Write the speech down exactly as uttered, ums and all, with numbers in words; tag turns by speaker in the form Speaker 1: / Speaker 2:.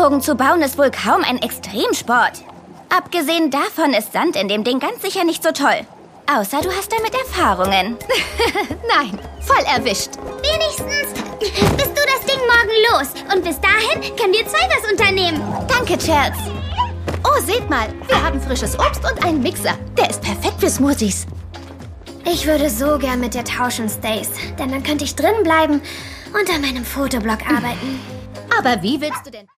Speaker 1: Wasserbogen zu bauen ist wohl kaum ein Extremsport. Abgesehen davon ist Sand in dem Ding ganz sicher nicht so toll. Außer du hast damit Erfahrungen.
Speaker 2: Nein, voll erwischt.
Speaker 3: Wenigstens bist du das Ding morgen los. Und bis dahin können wir zwei was unternehmen.
Speaker 1: Danke, Chels.
Speaker 2: Oh, seht mal, wir haben frisches Obst und einen Mixer. Der ist perfekt für Smoothies.
Speaker 3: Ich würde so gern mit dir tauschen, Stace. Denn dann könnte ich drin bleiben und an meinem Fotoblock arbeiten.
Speaker 2: Aber wie willst du denn...